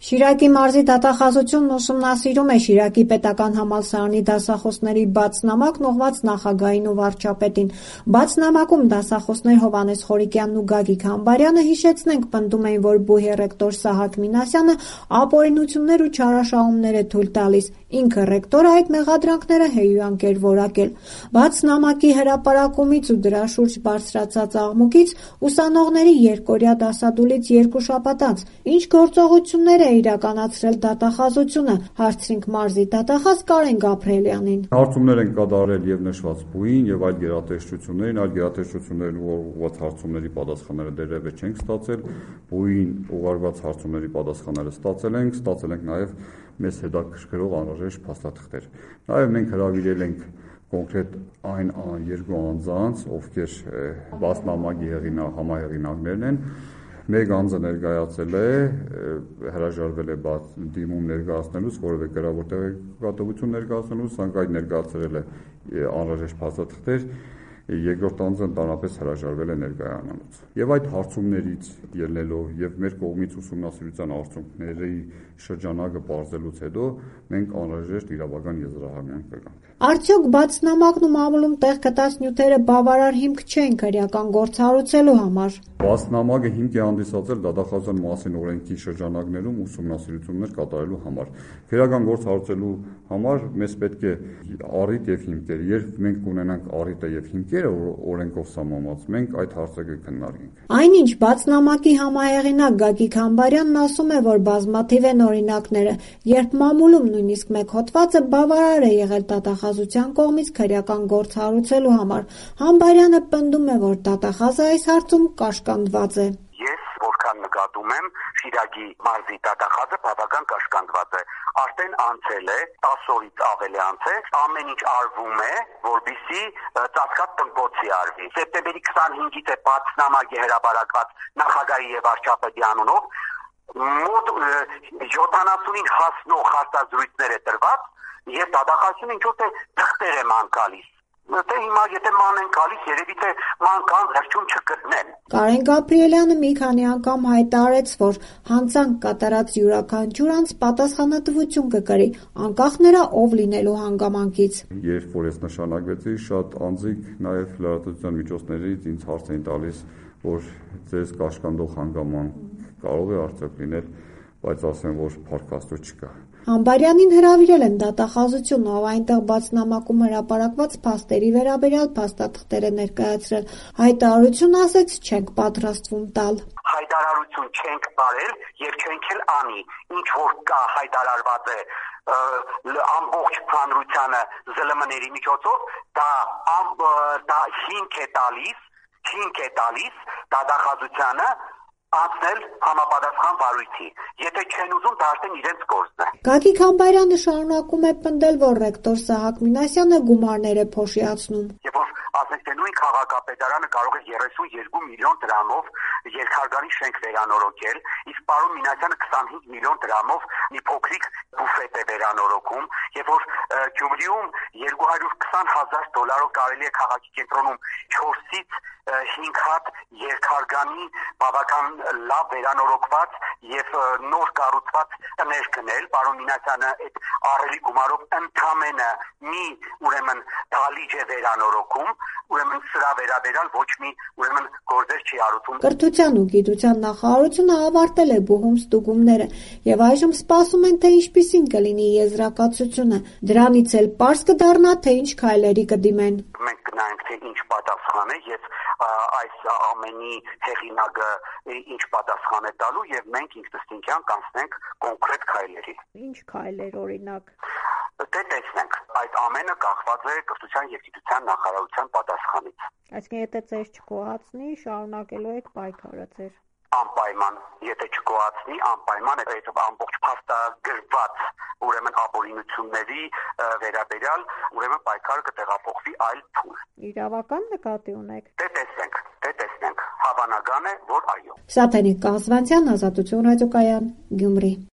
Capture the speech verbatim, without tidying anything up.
Շիրակի մարզի դատախազությունն ուսումնասիրում է Շիրակի պետական համալսարանի դասախոսների բաց նամակն ուղղված նախագահին ու վարչապետին։ Բաց նամակում դասախոսներ Հովհաննես Խորիկյանն ու Գագիկ Համբարյանը, հիշեցնենք, պնդում էին, որ բուհի ռեկտոր Սահակ Մինասյանը ապօրինություններ ու չարաշահումներ է թույլ տալիս։ Ինքը ռեկտորը այդ մեղադրանքները հեյույանք էր որակել։ Բաց նամակի հրապարակումից ու դրա շուրջ բարձրացած աղմուկից ուսանողների երկօրյա դասադուլից երկու շաբաթ անց ինչ գործողություններ է իրականացրել դատախազությունը, հարցրինք մարզի դատախազ Կարեն Գաբրիելյանին։ Հարցումներ են կատարել եւ նշված բուհին եւ այլ գերատեսչություններին, այլ գերատեսչություններին ուղղված հարցումների պատասխանները դեռևս չենք ստացել, բուհին ուղարկված հարցումների պատասխանները ստացել ենք, ստացել ենք նաեւ մեզ հետաքրքրող անհրաժեշտ փաստաթղթեր։ Նաեւ մենք հրավիրել ենք կոնկրետ այն երկու անձանց, ովքեր բաց նամակի համահեղինակներն են։ Մեկ անձը ներկայացել է, հրաժարվել է բաց դիմում ներկայացնելուց, որևէ գրավոր տեղեկատվություն ներկայացնելուց, սակայն ներկայացրել է անհրաժեշտ փաստաթղթեր, երկրորդ անձը ընդհանրապես հրաժարվել է ներկայանալուց։ Եվ այդ հարցումներից ելնելով եւ մեր կողմից ուսումնասիրության արդյունքների շրջանակը բարձելուց հետո մենք անհրաժեշտ իրավական եզրահանգման կգանք։ Արդյոք բաց նամակն ու մամուլում տեղ գտած նյութերը բավարար հիմք չեն քրեական գործառույթելու համար։ Բաց նամակը հիմք է հանդիսացել դատախազության մասին օրենքի շրջանակներում ուսումնասիրություններ կատարելու համար։ Քրեական գործառույթելու համար մեզ պետք է առիթ եւ հիմքեր։ Երբ մենք կունենանք առիթը եւ հիմքերը օրենքով սահմանված, մենք այդ հարցը կքննարկենք։ Այնինչ բաց նամակի համահեղինակ Գագիկ Համբարյանն ասում է, որ բազմաթիվ են օրինակները, երբ մամուլում նույնիսկ մեկ հոդվածը բավարար է եղել դատախազության կողմից քրեական գործառույթելու համար։ Համբարյանը պնդում է, որ դատախազը այս հարցում կաշկանդված է։ Ես որքան նկատում եմ, Շիրակի մարզի դատախազը բավական կաշկանդված է։ Արդեն անցել է տասը օրից ավելի անցել, ամեն ինչ արվում է, որպեսզի ծածկած տնկոցի արվի։ Սեպտեմբերի քսանհինգից է բաց նամակի հրապարակված նախագահի եւ վարչապետի անունով, մոտ յոթանասունին հասնող հարցազրույցներ է տրված եւ դատախազությունը ինչ որ թե թղթեր է ման գալիս։ Դե հիմա եթե ման են գալիս, երևի թե ման կան վերջում չգտնեն։ Կարեն Գաբրիելյանը մի քանի անգամ հայտարարեց, որ հանցանք կատարած յուրաքանչյուր անձ պատասխանատվություն կկրի, անկախ նրա ով լինելու հանգամանքից։ Երբ որ ես նշանակվեցի, շատ անձիկ նաև լրատվության միջոցներից ինձ հարց էին տալիս, որ ձեզ կաշկանդող հանգամանք կարող է արդյոք լինել, բայց ասեմ, որ փառք Աստծո չկա։ Համբարյանին հրավիրել են դատախազություն, ով այնտեղ բաց նամակում հրապարակված փաստերի վերաբերյալ փաստաթղթեր է ներկայացրել։ Հայտարարություն ասեց չենք պատրաստվում տալ։ Հայտարարություն չենք տարել եւ չենք էլ անի։ Ինչ որ կա հայտարարված է ամբողջ հանրությանը զլ մ-ների միջոցով, դա դա հիմք է տալիս, հիմք է տալիս դատախազությանը անցնել համապատասխան վարույթի։ Եթե չեն ուզում, դա արդեն իրենց գործն է։ Գագիկ Համբարյանը շարունակում է պնդել, որ ռեկտոր Սահակ Մինասյանը գումարներ է փոշիացնում։ Եվ որ ասենք թե նույն քաղաքապետարանը կարող է երեսունյոթ միլիոն դրամով երկհարկանի շենք վերանորոգել, իսկ պարոն Մինասյանը քսանհինգ միլիոն դրամով մի փոքրիկ բուֆետ է վերանորոգում, եւ որ Գյումրիում երկու հարյուր քսան հազար դոլարով կարելի է քաղաքի կենտրոնում չորսից հինգ հատ երկհարկանի բավական լավ վերանորոգված եւ նոր կառուցված տներ գնել, պարոն Մինասյանը այդ ահռելի գումարով ընդամենը մի ուրեմն դալիճ է վերանորոգում, ուրեմն սրա վերաբերալ ոչ մի ուրեմն գործեր չի արություն։ Կրթության ու գիտության նախարարությունը ավարտել է բուհում ստուգումները եւ այժմ սպասում են, թե ինչպիսին կլինի եզրակացությունը։ Դրանից էլ պարզ կդառնա, թե ինչ քայլերի կդիմեն։ Մենք կնայենք, թե ինչ պատասխան է եւ այս ամենի հեղինակը ինչ պատասխան է տալու եւ մենք ինքնըստինքյան կանցնենք կոնկրետ քայլերի։ Ինչ քայլեր օրինակ։ Դե տեսնենք, այդ ամենը կախված է կրթության եւ գիտության նախարարության պատասխանից։ Այսինքն եթե ձեզ չկոհացնի, շարունակելու եք պայքարը ձեր։ Անպայման, եթե չկոհացնի, անպայման այդ ամբողջ փաստագրված ուրեմն ապօրինությունների վերաբերյալ ուրեմն պայքարը կտեղափոխվի այլ փուլ։ Իրավական նկատի ունեք։ Դե տեսնենք, դե տեսնենք, հավանական է, որ այո։ Սաթենիկ Կազվանցյան, Ազատություն ռադիոկայան, Գյումրի։